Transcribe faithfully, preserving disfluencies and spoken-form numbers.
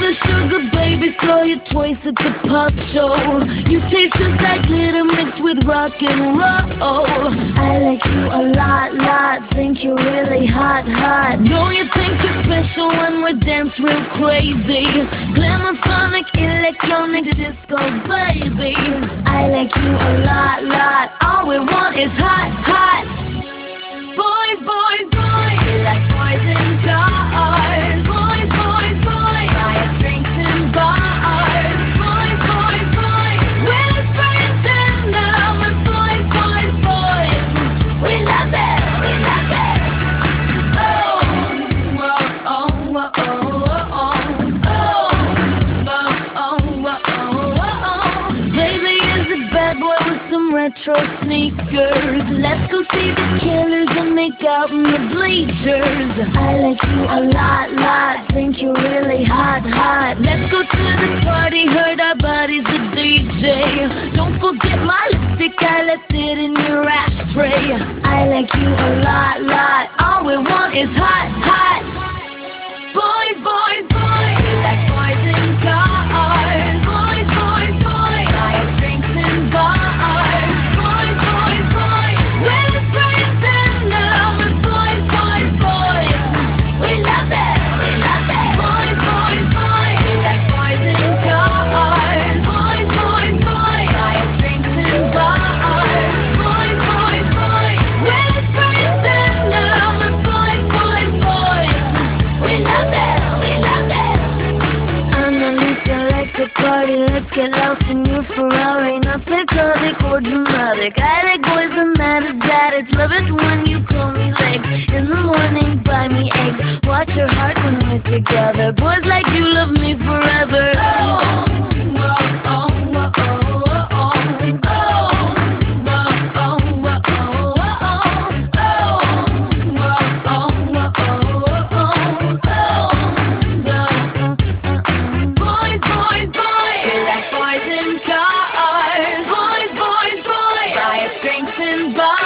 sugar, sugar, baby, saw you twice at the pop show. You taste just like glitter mixed with rock and roll. I like you a lot, lot, think you're really hot, hot. Know you think you're special when we dance real crazy. Glamour, sonic, electronic, disco, baby. I like you a lot, lot, all we want is hot, hot. Boys, boys, boys, we like boys in cars. Boys, boys, boys, buying drinks in bars. Boys, boys, boys, we're the friends and now we're boys, boys, boys. We love it, we love it. Oh, whoa, oh, whoa, oh, oh, oh, oh, oh, oh, oh. Baby is a bad boy with some retro sneakers. Let's go see the Killers and make out in the bleachers. I like you a lot, lot, think you're really hot, hot. Let's go to the party, hurt our bodies, the D J. Don't forget my lipstick, I left it in your ashtray. I like you a lot, lot, all we want is hot, hot. Boys, boys, boys, we like boys in cars. Boys, boys, boys, buying drinks in bars. Boys, boys, boys, we're the friends and now we're boys, boys, boys. We love it, we love it. Boys, boys, boys, we like boys in cars. Boys, boys, boys, buying drinks in bars. Boys, boys, boys, we're the friends and now we're boys, boys, boys. We love it, we love it. Annalisa likes to party, let's get lost in your Ferrari. Not psychotic or dramatic. I like boys and mad as that. It's love it when you call me legs. In the morning, buy me eggs. Watch your heart when we're together. Boys like you love me forever. Oh, whoa, oh, whoa, oh, oh, oh. Oh, whoa, oh, whoa, oh, oh, oh. Oh, whoa, oh, whoa, oh, oh, oh. Boys, boys, boys, we like boys in cars. Boys, boys, boys, buy us drinks in bars.